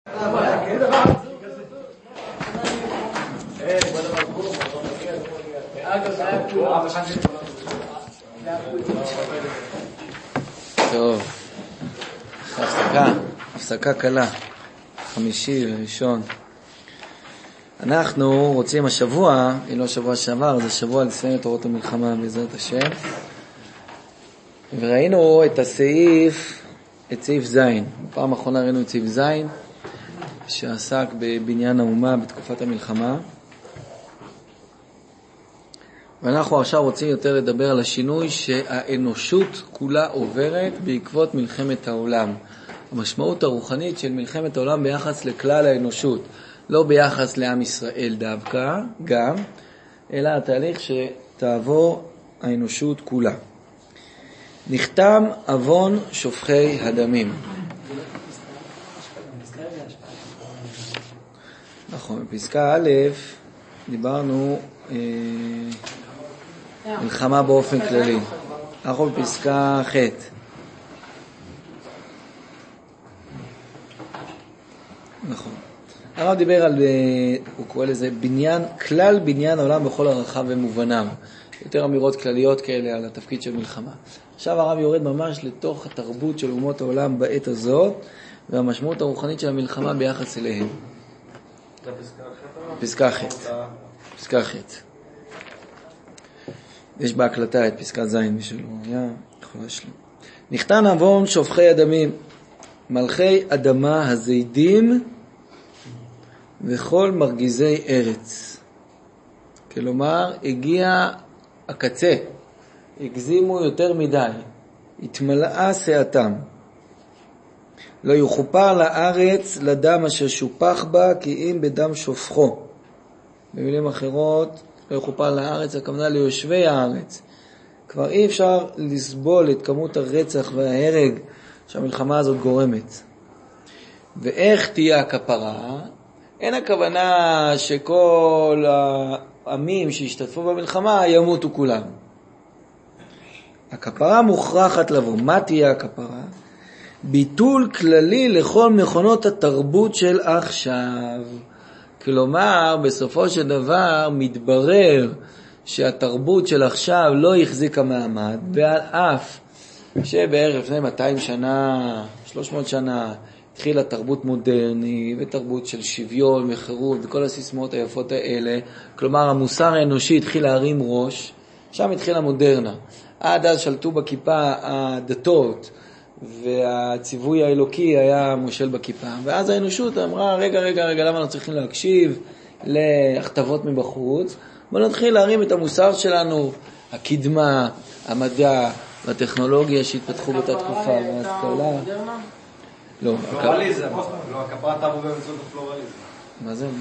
טוב, הפסקה קלה, חמישי וראשון. אנחנו רוצים השבוע, אם לא שבוע שעבר, זה שבוע לסיים את תורות המלחמה בעזרת השם. וראינו את סעיף זין. בפעם האחרונה ראינו את סעיף זין, שעסק בבניין האומה בתקופת המלחמה. ואנחנו עכשיו רוצים יותר לדבר על השינוי שהאנושות כולה עוברת בעקבות מלחמת העולם. המשמעות הרוחנית של מלחמת העולם ביחס לכלל האנושות, לא ביחס לעם ישראל דווקא, גם, אלא התהליך שתעבור האנושות כולה. נחתם אבון שופכי הדמים. נכון, בפסקה א' דיברנו מלחמה באופן כללי. אנחנו בפסקה ח'. נכון. הרב דיבר על, הוא קורא לזה כלל בניין העולם בכל הרחב ומובניו. יותר אמירות כלליות כאלה על התפקיד של מלחמה. עכשיו הרב יורד ממש לתוך התרבות של אומות העולם בעת הזאת, והמשמעות הרוחנית של המלחמה ביחס אליהם. פסקה ח'. יש בהקלטה את פסקה ז' משלו. יכול להשלים. נחתם אבון שופכי הדמים, מלכי אדמה הזידים וכל מרגיזי ארץ. כלומר, הגיע הקצה, הגזימו יותר מדי, התמלאה שעתם. לא יחופר לארץ לדם אשר שופח בה, כי אם בדם שופכו. במילים אחרות, לא יחופר לארץ, הכוונה ליושבי הארץ. כבר אי אפשר לסבול את כמות הרצח וההרג שהמלחמה הזאת גורמת. ואיך תהיה הכפרה? אין הכוונה שכל העמים שהשתתפו במלחמה ימותו כולם. הכפרה מוכרחת לבוא. מה תהיה הכפרה? ביטול כללי לכל מכונות התרבות של עכשיו. כלומר, בסופו של דבר מתברר שהתרבות של עכשיו לא החזיקה מעמד, ועל אף שבערך לפני 200 שנה, 300 שנה, התחילה תרבות מודרנית ותרבות של שוויון וחירות וכל הסיסמאות היפות האלה. כלומר, המוסר האנושי התחיל להרים ראש, שם התחילה מודרנה. עד אז שלטו בכיפה הדתות, והציווי האלוקי היה מושל בכיפה. ואז האנושות אמרה, רגע, למה אנחנו צריכים להקשיב להכתבות מבחוץ? בואו נתחיל להרים את המוסר שלנו, הקדמה, המדע והטכנולוגיה שהתפתחו באותה תקופה. וההשכלה. לא, פלורליזם. לא, הכפרה תבוא באמצעות הפלורליזם. מה זה?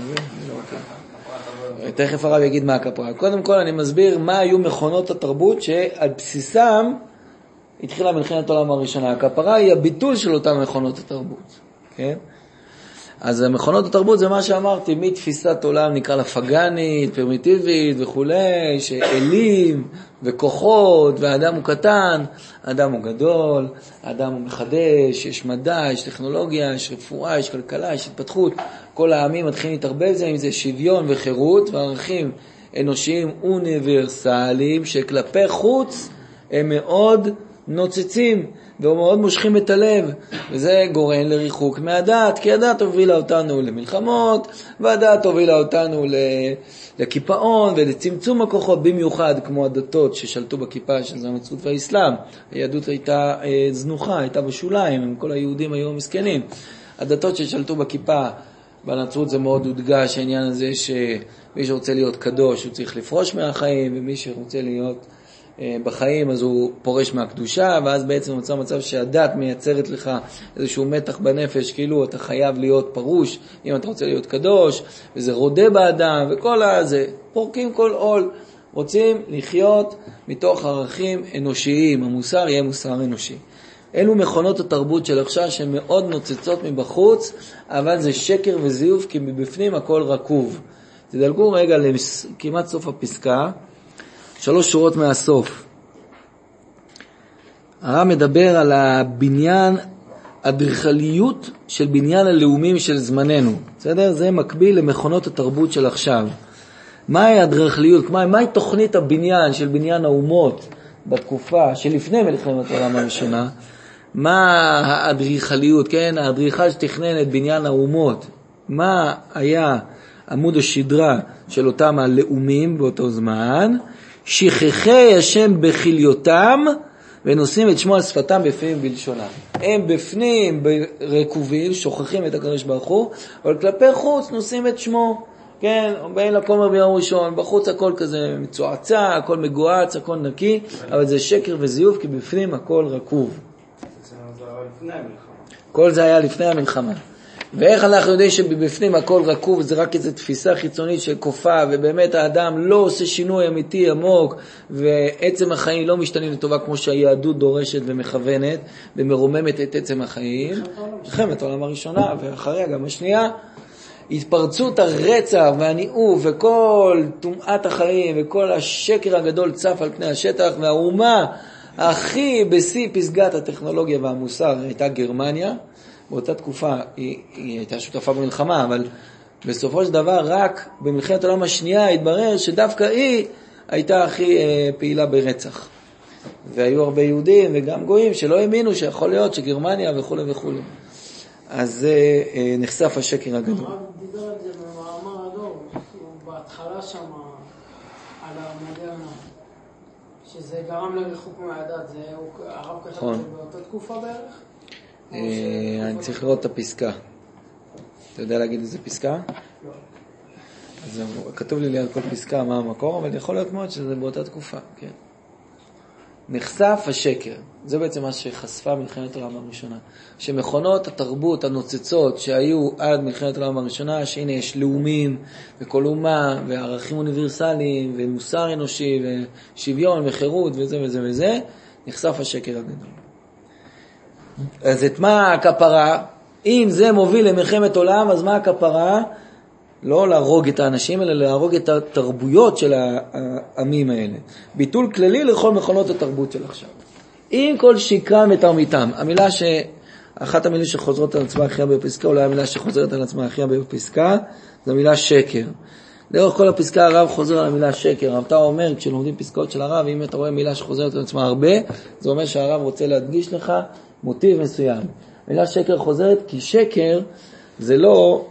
תכף הרב יגיד מה הכפרה. קודם כל אני מסביר מה היו מכונות התרבות שעל בסיסם התחילה מלחמת העולם הראשונה. הכפרה היא הביטול של אותם מכונות התרבות. כן? אז מכונות התרבות זה מה שאמרתי, מתפיסת עולם נקרא לה פגנית, פרימיטיבית וכולי, שאלים וכוחות, והאדם הוא קטן, האדם הוא גדול, האדם הוא מחדש, יש מדע, יש טכנולוגיה, יש רפואה, יש כלכלה, יש התפתחות. כל העמים מתחילים להתערבב זה, אם זה שוויון וחירות, וערכים אנושיים אוניברסליים, שכלפי חוץ הם מאוד נוצצים, ומאוד מושכים את הלב, וזה גורם לריחוק מהדת, כי הדת הובילה אותנו למלחמות, והדת הובילה אותנו לקיפאון ולצמצום הכוחות, במיוחד כמו הדתות ששלטו בכיפה, שזה הנצרות והאסלאם. היהדות הייתה זנוחה, הייתה בשוליים, כל היהודים היו מסכנים. הדתות ששלטו בכיפה, בנצרות זה מאוד הודגש העניין הזה שמי שרוצה להיות קדוש הוא צריך לפרוש מהחיים, ומי שרוצה להיות בחיים אז הוא פורש מהקדושה, ואז בעצם נוצר מצב שהדת מייצרת לך איזשהו מתח בנפש, כאילו אתה חייב להיות פרוש אם אתה רוצה להיות קדוש, וזה רודה באדם, וכל הזה פורקים כל עול. רוצים לחיות מתוך ערכים אנושיים, המוסר יהיה מוסר אנושי. אלו מכונות התרבות של עכשיו שהן מאוד נוצצות מבחוץ, אבל זה שקר וזיוף, כי מבפנים הכל רקוב. תדלגו רגע כמעט סוף הפסקה, 3 שורות מהסוף. הרב מדבר על הבניין האדריכליות של בניין הלאומים של זמננו. בסדר? זה מקביל למכונות התרבות של עכשיו. מהי האדריכליות? מהי תוכנית הבניין של בניין האומות בתקופה שלפני מלחמת העולם הראשונה? מה האדריכליות, כן? האדריכל שתכנן את בניין האומות. מה היה עמוד השדרה של אותם הלאומים באותו זמן? שכחי השם בחיליותם ונושאים את שמו על שפתם בפנים בלשונם. הם בפנים ברקובים, שוכחים את הקדוש ברוך הוא, אבל כלפי חוץ נושאים את שמו. כן, באים לקומר ביום ראשון, בחוץ הכל כזה מצועצע, הכל מגועץ, הכל נקי, אבל זה שקר וזיוף, כי בפנים הכל רקוב. זה היה לפני המלחמה. כל זה היה לפני המלחמה. ואיך אנחנו יודעים שבפנים הכל רקוב, זה רק איזו תפיסה חיצונית של קופה, ובאמת האדם לא עושה שינוי אמיתי עמוק, ועצם החיים לא משתנים לטובה כמו שהיהדות דורשת ומכוונת, ומרוממת את עצם החיים. מלחמת העולם הראשונה, ואחריה גם השנייה, התפרצות הרצח והניאוף וכל טומאת החיים וכל השקר הגדול צף על פני השטח, והאומה הכי בשיא פסגת הטכנולוגיה והמוסר הייתה גרמניה. באותה תקופה היא הייתה שותפה במלחמה, אבל בסופו של דבר רק במלחמת העולם השנייה התברר שדווקא היא הייתה הכי פעילה ברצח. והיו הרבה יהודים וגם גויים שלא האמינו שיכול להיות שגרמניה וכו' וכו'. אז נחשף השקר הגדול. הרב דיבר על זה במאמר הדור, בהתחלה שם על המודרנה, שזה גרם לריחוק מהדת, הרב כתב את זה באותה תקופה בערך? אני צריך לראות את הפסקה. אתה יודע להגיד איזה פסקה? לא. אז כתוב לי ליד כל פסקה מה המקור, אבל יכול להיות מאוד שזה באותה תקופה, כן. נחשף השקר. זה בעצם מה שחשפה מלחמת העולם הראשונה. שמכונות התרבות הנוצצות שהיו עד מלחמת העולם הראשונה, שהנה יש לאומים וכל אומה וערכים אוניברסליים ומוסר אנושי ושוויון וחירות וזה וזה וזה, נחשף השקר הגדול. אז את מה הכפרה? אם זה מוביל למלחמת עולם, אז מה הכפרה? לא להרוג את האנשים, אלא להרוג את התרבויות של העמים האלה. ביטול כללי לכל מכונות התרבות של עכשיו. עם כל שקרם ותרמיתם. אחת המילים שחוזרות על עצמה הכי הרבה בפסקה, אולי המילה שחוזרת על עצמה הכי הרבה בפסקה, זו המילה שקר. לאורך כל הפסקה הרב חוזר על המילה שקר. אתה אומר, כשלומדים פסקאות של הרב, אם אתה רואה מילה שחוזרת על עצמה הרבה, זה אומר שהרב רוצה להדגיש לך מוטיב מסוים. המילה שקר חוזרת כי שקר זה לא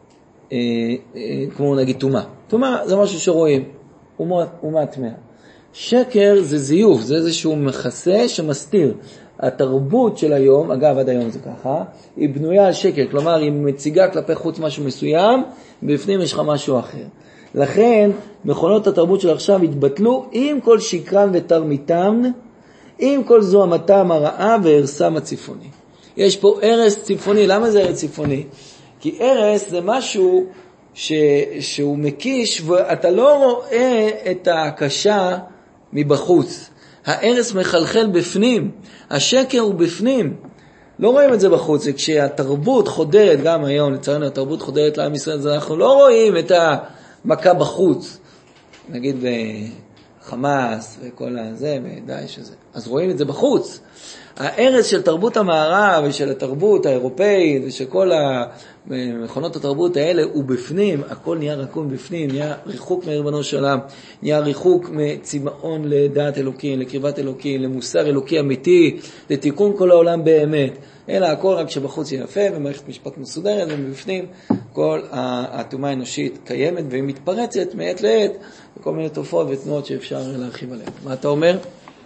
כמו נגיד תומה. תומה זה משהו שרואים, אומה תמאה. שקר זה זיוף, זה איזשהו מכסה שמסתיר. התרבות של היום, אגב עד היום זה ככה, היא בנויה על שקר, כלומר היא מציגה כלפי חוץ משהו מסוים, בפנים יש לך משהו אחר. לכן מכונות התרבות של עכשיו התבטלו עם כל שקרן ותרמיתם, עם כל זוהמתם הרעה והרסם הצפוני. יש פה הרס צפוני. למה זה הרס צפוני? כי הרס זה משהו שהוא מקיש ואתה לא רואה את ההקשה מבחוץ. ההרס מחלחל בפנים, השקר הוא בפנים. לא רואים את זה בחוץ. כשהתרבות חודרת, גם היום לצערנו התרבות חודרת לעם ישראל, אז אנחנו לא רואים את המכה בחוץ. נגיד בחמאס וכל הזה ודאעש הזה. אז רואים את זה בחוץ. ההרס של תרבות המערב ושל התרבות האירופאית ושל כל מכונות התרבות האלה הוא בפנים, הכל נהיה רקום בפנים, נהיה ריחוק מריבונו של עולם, נהיה ריחוק מצמאון לדעת אלוקים, לקרבת אלוקים, למוסר אלוקי אמיתי, לתיקון כל העולם באמת. אלא הכל רק שבחוץ יפה ומערכת משפט מסודרת, ובפנים כל התאומה האנושית קיימת והיא מתפרצת מעת לעת וכל מיני תופעות ותנועות שאפשר להרחיב עליהן. מה אתה אומר?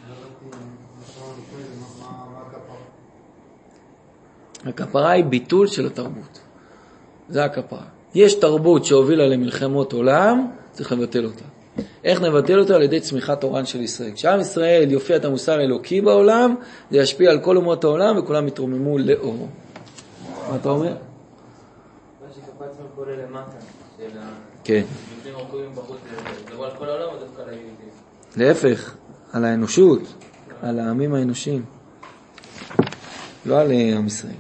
הכפרה היא ביטול של התרבות. זה הכפרה. יש תרבות שהובילה למלחמות עולם, צריך לבטל אותה. איך נבטל אותה? על ידי צמיחת אורן של ישראל. כשעם ישראל יופיע את המוסר האלוקי בעולם, זה ישפיע על כל אומות העולם וכולם יתרוממו לאור. מה אתה אומר? מה שקפץ מכל למטה. כן. מבנים ערכויים בחוץ, זה על כל העולם או דווקא על היהודים? להפך, על האנושות, על העמים האנושיים. לא על עם ישראל.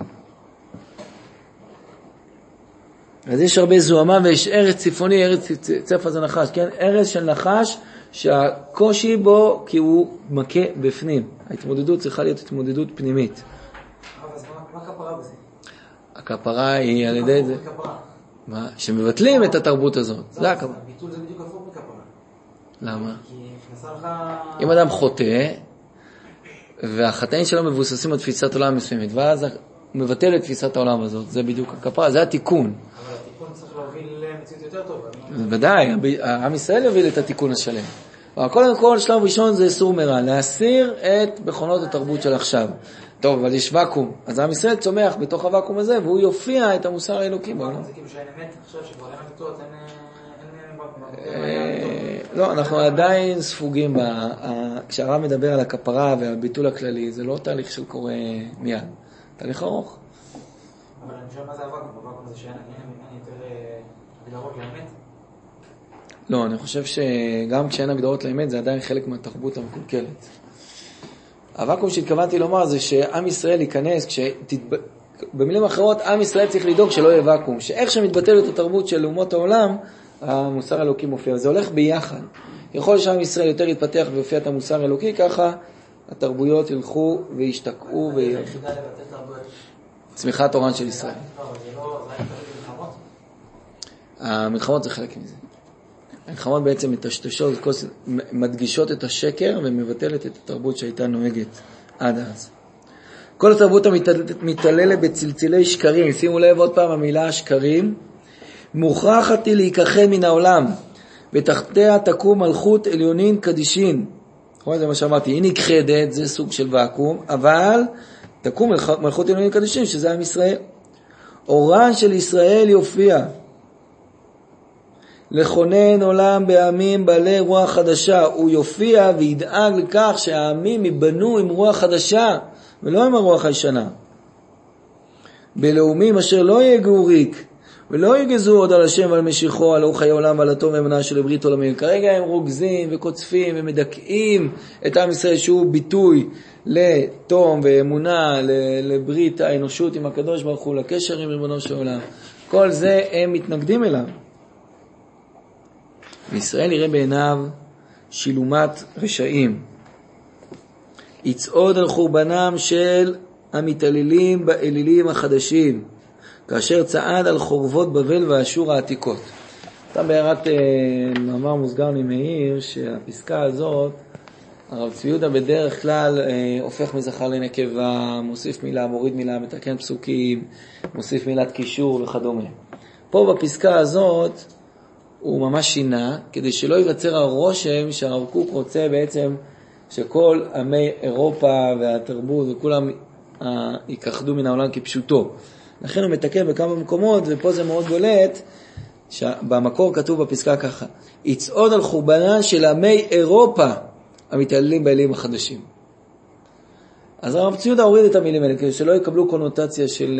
אז יש הרבה זוהמה ויש ארץ צפוני, ארץ צפה זה נחש, כן? ארץ של נחש שהקושי בו כי הוא מכה בפנים. ההתמודדות צריכה להיות התמודדות פנימית. אז מה כפרה הכפרה היא על ידי זה. מה? שמבטלים את התרבות הזאת. זה הכפרה. הביטול זה בדיוק הפוך מכפרה. למה? כי נכנסה לך... אם אדם חוטא, והחטאים שלו מבוססים על תפיסת עולם מסוימת, ואז הוא מבטל את תפיסת העולם הזאת. זה בדיוק הכפרה, זה התיקון. אבל התיקון צריך להוביל למציאות יותר טובה. ודאי, עם ישראל יוביל את התיקון השלם. אבל קודם כל, שלב ראשון זה איסור מרע, להסיר את מכונות התרבות של עכשיו. טוב, אבל יש ואקום. אז עם ישראל צומח בתוך הוואקום הזה, והוא יופיע את המוסר האלוקי. זה כאילו שאין אמת, עכשיו שכבר אין אמיתות, לא, אנחנו עדיין ספוגים כשהרב מדבר על הכפרה והביטול הכללי, זה לא תהליך של קורה מיד. תהליך ארוך. אבל אני חושב מה זה הוואקום? הוואקום זה שאין יותר הגדרות לאמת? לא, אני חושב שגם כשאין הגדרות לאמת זה עדיין חלק מהתרבות המקולקלת. הוואקום שהתכוונתי לומר זה שעם ישראל ייכנס, במילים אחרות, עם ישראל צריך לדאוג שלא יהיה ואקום, שאיך שמתבטלת התרבות של אומות העולם, המוסר האלוקי מופיע. זה הולך ביחד. יכול שעם ישראל יותר יתפתח ויופיע את המוסר האלוקי, ככה התרבויות ילכו וישתקעו צמיחת תורן של ישראל. המלחמות זה חלק מזה. המלחמות בעצם מטשטשות, מדגישות את השקר ומבטלת את התרבות שהייתה נוהגת עד אז. כל התרבות המתעללת בצלצילי שקרים, שימו לב עוד פעם המילה שקרים, מוכרחת היא להיקחם מן העולם, ותחתיה תקום מלכות עליונין קדישין. זה מה שאמרתי, היא נכחדת, זה סוג של ואקום, אבל תקום מלכות עליונין קדישין, שזה עם ישראל. אורן של ישראל יופיע, לכונן עולם בעמים בעלי רוח חדשה. הוא יופיע וידאג לכך שהעמים ייבנו עם רוח חדשה, ולא עם הרוח הישנה. בלאומים אשר לא יגעו ריק, ולא יגזו עוד על השם ועל משיחו, על אור חיי עולם ועל התום ואמונה של ברית עולמים. כרגע הם רוגזים וקוצפים ומדכאים את עם ישראל, שהוא ביטוי לתום ואמונה, לברית האנושות עם הקדוש ברוך הוא, לקשר עם ריבונו של עולם. כל זה הם מתנגדים אליו. וישראל יראה בעיניו שילומת רשעים. יצעוד על חורבנם של המתעללים באלילים החדשים, כאשר צעד על חורבות בבל ואשור העתיקות. אתה בהערת מאמר מוסגר ממאיר שהפסקה הזאת, הרב צבי יהודה בדרך כלל הופך מזכר לנקבה, מוסיף מילה, מוריד מילה, מתקן פסוקים, מוסיף מילת קישור וכדומה. פה בפסקה הזאת הוא ממש שינה, כדי שלא ייווצר הרושם שהרב קוק רוצה בעצם שכל עמי אירופה והתרבות וכולם ייכחדו מן העולם כפשוטו. לכן הוא מתקן בכמה מקומות, ופה זה מאוד בולט, שבמקור כתוב בפסקה ככה, יצעוד על חורבנן של עמי אירופה המתעללים באלים החדשים. אז הרב צבי יהודה הוריד את המילים האלה, כדי שלא יקבלו קונוטציה של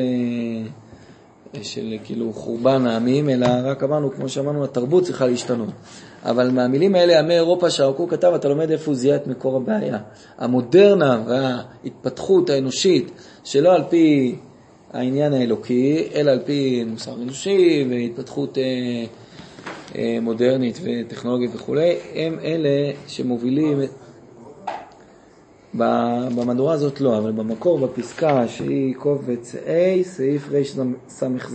כאילו חורבן העמים, אלא רק אמרנו, כמו שאמרנו, התרבות צריכה להשתנות. אבל מהמילים האלה, עמי אירופה שהרב קוק כתב, אתה לומד איפה הוא זיהה את מקור הבעיה. המודרנה וההתפתחות האנושית, שלא על פי העניין האלוקי, אלא על פי מוסר אנושי והתפתחות מודרנית וטכנולוגית וכו', הם אלה שמובילים במדורה הזאת לא, אבל במקור בפסקה שהיא קובץ A, סעיף רס"ז.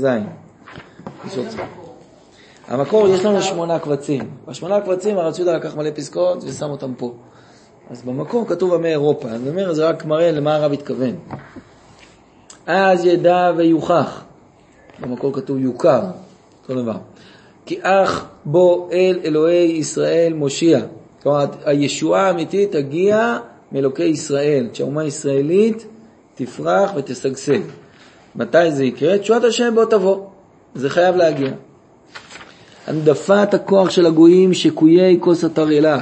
המקור יש לנו 8 קבצים. ב8 קבצים הרב צבי יהודה לקח מלא פסקאות ושם אותם פה. אז במקור כתוב עמי אירופה. אני אומר, זה רק מראה למה הרב התכוון. אז ידע ויוכח. במקור כתוב יוכר. אותו דבר. כי אך בו אל אלוהי ישראל מושיע. כלומר, הישועה האמיתית תגיע מאלוקי ישראל. כשהאומה הישראלית תפרח ותשגשג. מתי זה יקרה? תשועת השם בוא תבוא. זה חייב להגיע. הנדפת הכוח של הגויים שקויי כוס התרעלה.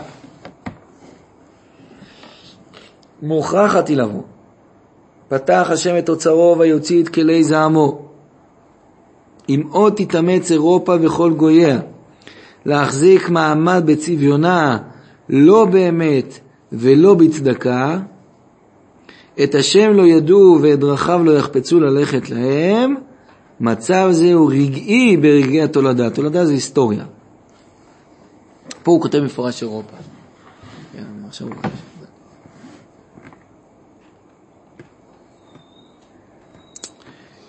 מוכרחת היא לבוא. פתח השם את אוצרו ויוציא את כלי זעמו. אם עוד תתאמץ אירופה וכל גויה, להחזיק מעמד בצביונה, לא באמת ולא בצדקה, את השם לא ידעו ואת דרכיו לא יחפצו ללכת להם, מצב זה הוא רגעי ברגעי התולדה. תולדה זה היסטוריה. פה הוא כותב מפורש אירופה. עכשיו הוא כותב.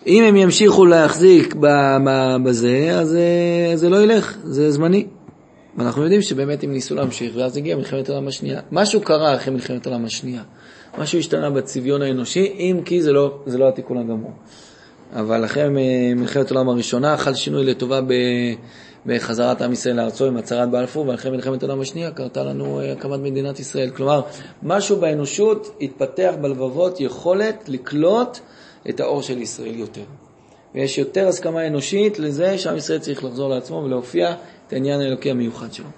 אם הם ימשיכו להחזיק בזה, אז זה לא ילך, זה זמני. ואנחנו יודעים שבאמת הם ניסו להמשיך, ואז הגיעה מלחמת העולם השנייה. משהו קרה אחרי מלחמת העולם השנייה. משהו השתנה בצביון האנושי, אם כי זה לא התיקון הגמור. אבל אחרי מלחמת העולם הראשונה, חל שינוי לטובה בחזרת עם ישראל לארצו עם הצהרת בלפור, ואחרי מלחמת העולם השנייה קרתה לנו הקמת מדינת ישראל. כלומר, משהו באנושות התפתח בלבבות יכולת לקלוט את האור של ישראל יותר. ויש יותר הסכמה אנושית לזה שעם ישראל צריך לחזור לעצמו ולהופיע את העניין האלוקי המיוחד שלו.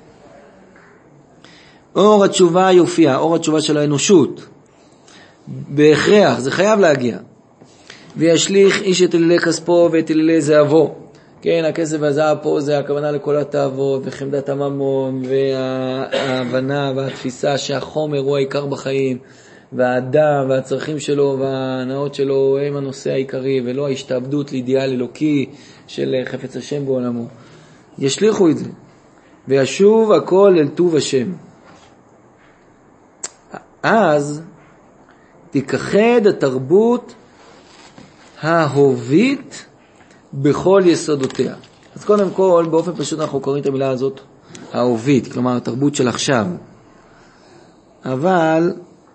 אור התשובה יופיע, אור התשובה של האנושות. בהכרח, זה חייב להגיע. וישליך איש את אלילי כספו ואת אלילי זהבו. כן, הכסף והזהב פה זה הכוונה לכל התאוות וחמדת הממון וההבנה והתפיסה שהחומר הוא העיקר בחיים. והאדם והצרכים שלו וההנאות שלו הם הנושא העיקרי, ולא ההשתעבדות לאידיאל אלוקי של חפץ השם בעולמו. ישליחו את זה, וישוב הכל אל טוב השם. אז תיכחד התרבות ההובית בכל יסודותיה. אז קודם כל, באופן פשוט אנחנו קוראים את המילה הזאת, ההובית, כלומר התרבות של עכשיו. אבל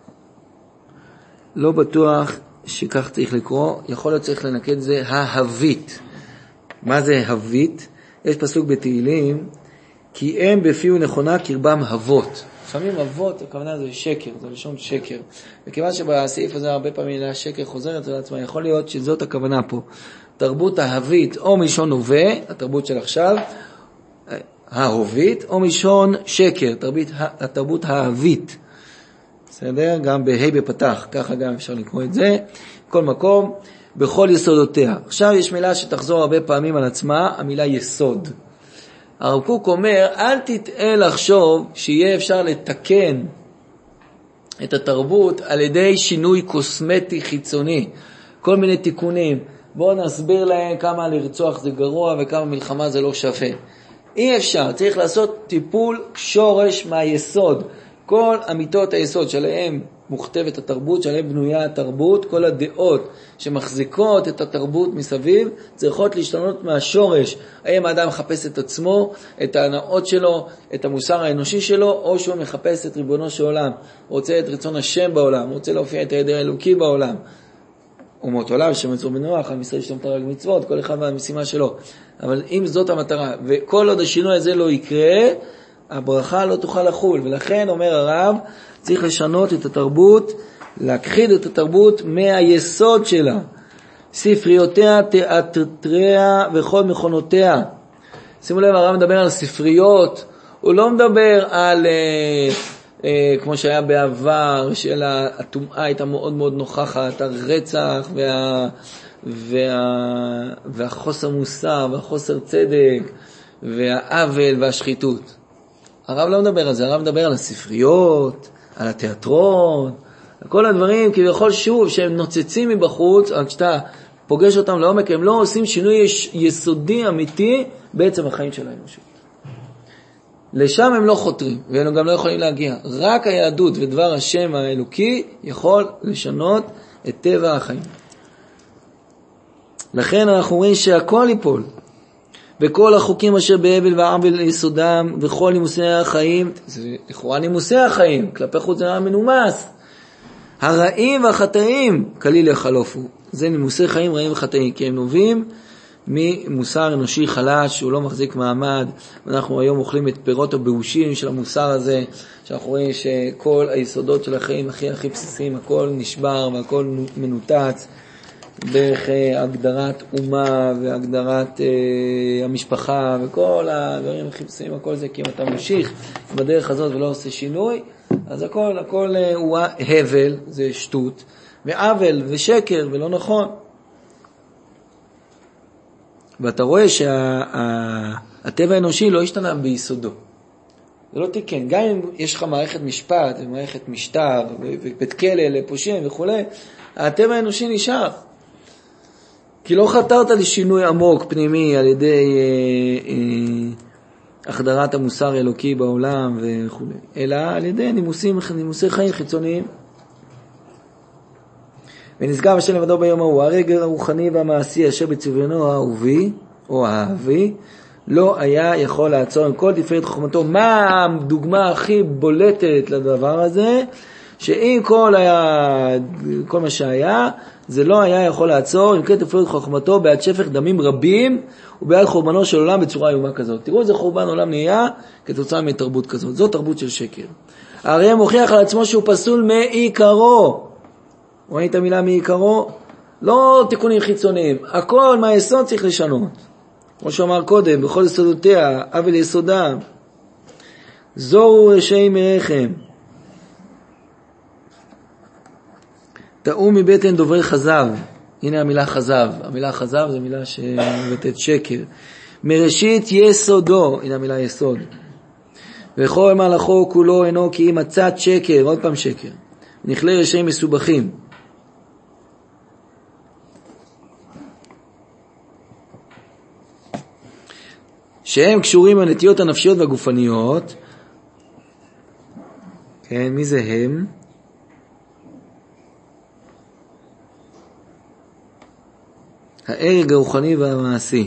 לא בטוח שכך צריך לקרוא, יכול להיות צריך לנקד זה ההבית. מה זה הבית? יש פסוק בתהילים, כי הם בפיהו נכונה קרבם אבות. לפעמים אבות, הכוונה זה שקר, זה לשון שקר. וכיוון שבסעיף הזה הרבה פעמים מילה שקר חוזרת על עצמה, יכול להיות שזאת הכוונה פה. תרבות ההבית, או מלשון הווה, התרבות של עכשיו, ההובית, או מלשון שקר, התרבות ההבית. בסדר? גם בהי בפתח, ככה גם אפשר לקרוא את זה. כל מקום, בכל יסודותיה. עכשיו יש מילה שתחזור הרבה פעמים על עצמה, המילה יסוד. הרב קוק אומר, אל תטעה לחשוב שיהיה אפשר לתקן את התרבות על ידי שינוי קוסמטי חיצוני. כל מיני תיקונים. בואו נסביר להם כמה לרצוח זה גרוע וכמה מלחמה זה לא שווה. אי אפשר, צריך לעשות טיפול שורש מהיסוד. כל אמיתות היסוד שלהם מוכתבת התרבות, שלהם בנויה התרבות, כל הדעות שמחזיקות את התרבות מסביב, צריכות להשתנות מהשורש. האם האדם מחפש את עצמו, את ההנאות שלו, את המוסר האנושי שלו, או שהוא מחפש את ריבונו של עולם, רוצה את רצון השם בעולם, רוצה להופיע את הידר האלוקי בעולם. אומות עולם שמצאו בנוח, עם ישראל שתמתר על מצוות, כל אחד והמשימה שלו. אבל אם זאת המטרה, וכל עוד השינוי הזה לא יקרה, הברכה לא תוכל לחול. ולכן אומר הרב, צריך לשנות את התרבות, להכחיד את התרבות מהיסוד שלה. ספריותיה, תיאטריה וכל מכונותיה. שימו לב, הרב מדבר על ספריות, הוא לא מדבר על, כמו שהיה בעבר, שהטומאה הייתה מאוד מאוד נוכחת, הרצח והחוסר מוסר והחוסר צדק והעוול והשחיתות. הרב לא מדבר על זה, הרב מדבר על הספריות, על התיאטרון, על כל הדברים כביכול שוב שהם נוצצים מבחוץ, אבל כשאתה פוגש אותם לעומק, הם לא עושים שינוי יסודי אמיתי בעצם החיים של האנושות. לשם הם לא חותרים, והם גם לא יכולים להגיע. רק היהדות ודבר השם האלוקי יכול לשנות את טבע החיים. לכן אנחנו רואים שהכל ייפול. וכל החוקים אשר בהבל ועוול יסודם, וכל נימוסי החיים, זה לכאורה נימוסי החיים, כלפי חוץ זה מנומס. הרעים והחטאים כליל יחלופו. זה נימוסי חיים רעים וחטאים, כי הם נובעים ממוסר אנושי חלש, שהוא לא מחזיק מעמד. ואנחנו היום אוכלים את פירות הבאושים של המוסר הזה, שאנחנו רואים שכל היסודות של החיים הכי בסיסיים, הכל נשבר והכל מנותץ. דרך הגדרת אומה והגדרת המשפחה וכל הדברים הכי בסיסיים, הכל זה, כי אם אתה ממשיך בדרך הזאת ולא עושה שינוי, אז הכל הוא הבל, זה שטות, ועוול ושקר ולא נכון. ואתה רואה שהטבע האנושי לא השתנה ביסודו. זה לא תיקן. גם אם יש לך מערכת משפט ומערכת משטר ובית כלא לפושעים וכו', הטבע האנושי נשאר. כי לא חתרת לשינוי עמוק פנימי על ידי החדרת המוסר האלוקי בעולם וכו', אלא על ידי נימוסי חיים חיצוניים. ונשגב השם לבדו ביום ההוא, הרגע הרוחני והמעשי אשר בצביונו האהובי, או האהבי, לא היה יכול לעצור עם כל תפארת חוכמתו. מה הדוגמה הכי בולטת לדבר הזה? שאם כל מה שהיה, זה לא היה יכול לעצור עם כל תפארת חוכמתו בעד שפך דמים רבים, ובעד חורבנו של עולם בצורה איומה כזאת. תראו איזה חורבן עולם נהיה כתוצאה מתרבות כזאת. זו תרבות של שקר. הרי מוכיח על עצמו שהוא פסול מעיקרו. רואים את המילה מעיקרו? לא תיקונים חיצוניים. הכל מהיסוד צריך לשנות. כמו שאמר קודם, בכל יסודותיה, אבל יסודה. זורו רשעים מרחם. טעו מבטן דוברי חזב. הנה המילה חזב. המילה חזב זו מילה שמבטאת שקר. מראשית יסודו. הנה המילה יסוד. וכל מהלכו כולו אינו כי אם מצאת שקר. עוד פעם שקר. נכלי רשעים מסובכים. שהם קשורים לנטיות הנפשיות והגופניות. כן, מי זה הם? ההרג הרוחני והמעשי.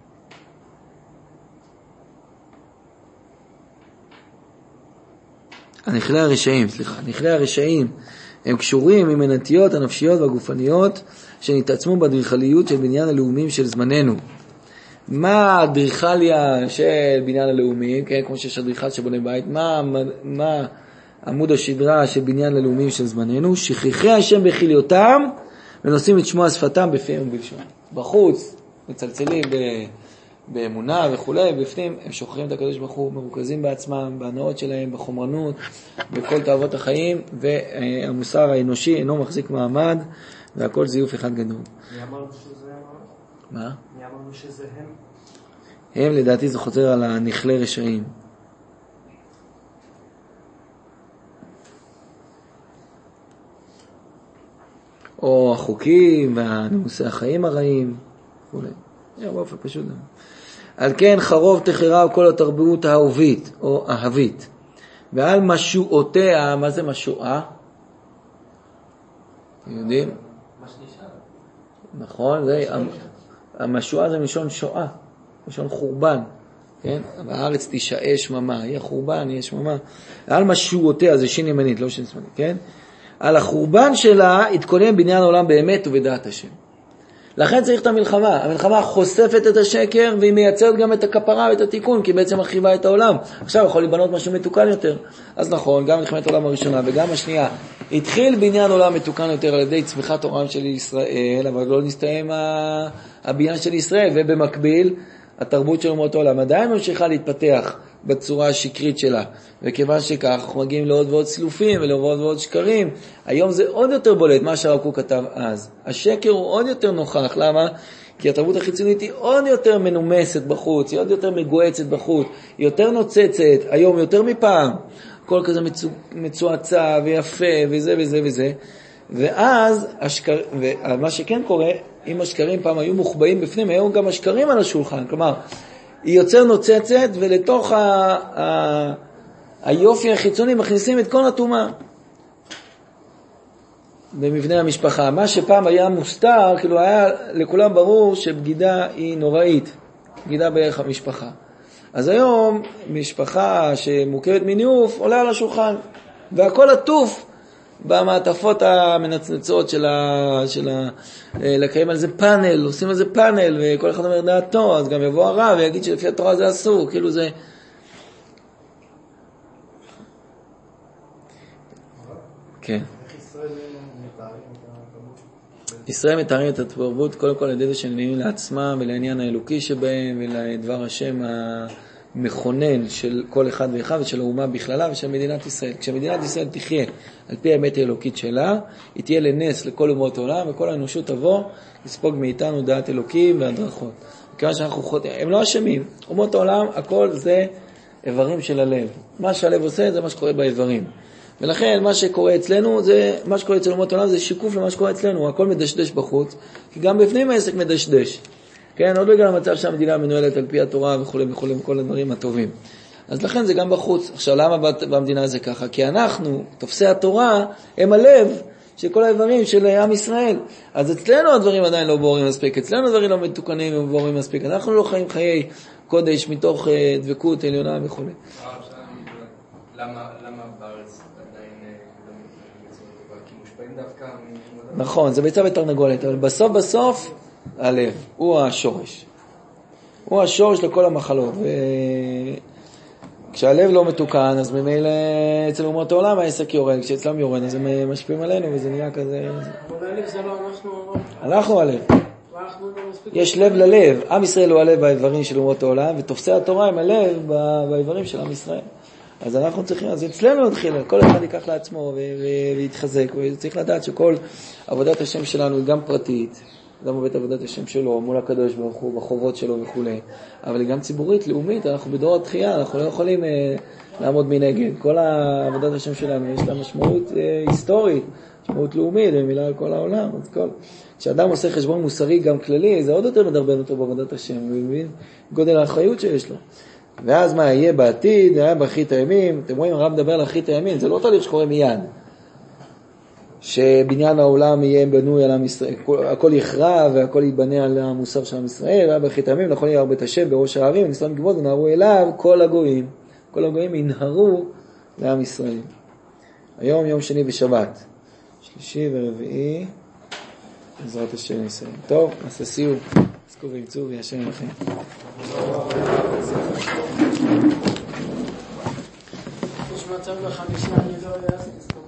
נכלי הרשעים הם קשורים עם הנטיות הנפשיות והגופניות שנתעצמו באדריכליות של בניין הלאומים של זמננו. מה האדריכליה של בניין הלאומים? כן, כמו שיש אדריכל שבונה בית. מה עמוד השדרה של בניין הלאומים של זמננו? שכיחי השם בחיליותם ונושאים את שמו השפתם בפיהם ובלשונם. בחוץ מצלצלים באמונה וכו', בפנים הם שוכרים את הקדוש ברוך הוא, מרוכזים בעצמם, בהנאות שלהם, בחומרנות, בכל תאוות החיים, והמוסר האנושי אינו מחזיק מעמד, והכל זיוף אחד גדול. מי אמרנו שזה מה? מי אמרנו שזה הם לדעתי זה חוזר על הנכלי רשעים. או החוקים והנמוסי החיים הרעים וכו'. באופן פשוט. על כן חרוב תחרב כל התרבות האהובית או אהבית. ועל משועותיה, מה זה משועה? יודעים? נכון, זה המשועה זה מלשון שואה, מלשון חורבן, כן? הארץ תישאה שממה, יהיה חורבן, יהיה שממה. על משועותיה, זה שין ימנית, לא שין שמאלית, כן? על החורבן שלה התכונן בניין העולם באמת ובדעת השם. לכן צריך את המלחמה. המלחמה חושפת את השקר והיא מייצרת גם את הכפרה ואת התיקון, כי בעצם מרחיבה את העולם. עכשיו יכול להיבנות משהו מתוקן יותר. אז נכון, גם מלחמת העולם הראשונה וגם השנייה, התחיל בניין עולם מתוקן יותר על ידי צמיחת עולם של ישראל, אבל לא נסתיים הבניין של ישראל, ובמקביל התרבות של אומות העולם עדיין ממשיכה להתפתח בצורה השקרית שלה, וכיוון שכך אנחנו מגיעים לעוד ועוד סילופים ולעוד ועוד שקרים. היום זה עוד יותר בולט מה שהרב קוק כתב אז. השקר הוא עוד יותר נוכח. למה? כי התרבות החיצונית היא עוד יותר מנומסת בחוץ, היא עוד יותר מגועצת בחוץ, היא יותר נוצצת, היום יותר מפעם. הכל כזה מצועצע ויפה וזה וזה וזה. ואז מה שכן קורה, אם השקרים פעם היו מוחבאים בפנים, היום גם השקרים על השולחן. כלומר, היא יוצר נוצצת, ולתוך היופי החיצוני מכניסים את כל התאומה במבנה המשפחה. מה שפעם היה מוסתר, כאילו היה לכולם ברור שבגידה היא נוראית, בגידה בערך המשפחה. אז היום משפחה שמורכבת מניוף עולה על השולחן, והכל עטוף במעטפות המנצנצות לקיים על זה פאנל, עושים על זה פאנל, וכל אחד אומר דעתו, אז גם יבוא הרב ויגיד שלפי התורה זה אסור, כאילו זה... כן. איך ישראל מתארים את התרבות? ישראל מתארים את התרבות קודם כל על ידי שנביאים לעצמם ולעניין האלוקי שבהם ולדבר השם המכונן של כל אחד ואחד ושל האומה בכללה ושל מדינת ישראל. כשמדינת ישראל תחיה על פי האמת האלוקית שלה, היא תהיה לנס לכל אומות העולם, וכל האנושות תבוא לספוג מאיתנו דעת אלוקים והדרכות. כיוון שאנחנו חוטאים, הם לא אשמים. אומות העולם, הכל זה איברים של הלב. מה שהלב עושה זה מה שקורה באיברים. ולכן מה שקורה אצלנו, מה שקורה אצל אומות העולם זה שיקוף למה שקורה אצלנו. הכל מדשדש בחוץ, כי גם בפנים העסק מדשדש. כן, עוד לא הגענו למצב שהמדינה מנוהלת על פי התורה וכו' וכו' וכל הדברים הטובים. אז לכן זה גם בחוץ. עכשיו, למה במדינה זה ככה? כי אנחנו, תופסי התורה, הם הלב של כל האיברים של עם ישראל. אז אצלנו הדברים עדיין לא ברורים מספיק, אצלנו הדברים לא מתוקנים וברורים מספיק, אנחנו לא חיים חיי קודש מתוך דבקות עליונה וכו'. למה בארץ עדיין כי מושפעים דווקא? נכון, זה ביצה ותרנגולת, אבל בסוף הלב הוא השורש. הוא השורש לכל המחלות. כשהלב לא מתוקן, אז ממילא אצל אומות העולם העסק יורד, כשאצלם יורד, אז הם משפיעים עלינו, וזה נהיה כזה... אבל הלב זה לא אנחנו... אנחנו הלב. יש לב ללב. עם ישראל הוא הלב באיברים של אומות העולם, ותופסי התורה הם הלב באיברים של עם ישראל. אז אנחנו צריכים, אז אצלנו נתחיל, כל אחד ייקח לעצמו ויתחזק, וצריך לדעת שכל עבודת השם שלנו היא גם פרטית, גם עובד עבודת השם שלו, מול הקדוש ברוך הוא, בחובות שלו וכו'. אבל היא גם ציבורית, לאומית, אנחנו בדור התחייה, אנחנו לא יכולים לעמוד מנגד. כל עבודת השם שלנו יש לה משמעות היסטורית, משמעות לאומית, ומילה על כל העולם. כשאדם עושה חשבון מוסרי גם כללי, זה עוד יותר מדרבן אותו בעבודת השם, ומבין גודל האחריות שיש לו. ואז מה יהיה בעתיד, היה באחרית הימים, אתם רואים, הרב מדבר על אחרית הימים, זה לא תהליך שקורה מיד. שבניין העולם יהיה בנוי על עם ישראל, הכל יכרע והכל ייבנה על המוסר של עם ישראל, היה באחרית הימים, נכון יהיה בית השם בראש הערים, ונשלם גבוהות ונהרו אליו כל הגויים. כל הגויים ינהרו לעם ישראל. היום יום שני בשבת, שלישי ורביעי, בעזרת השם נסיים. טוב, נעשה סיור. עסקו וימצאו וישם לכם. יש מצב ב5 אני לא יודע.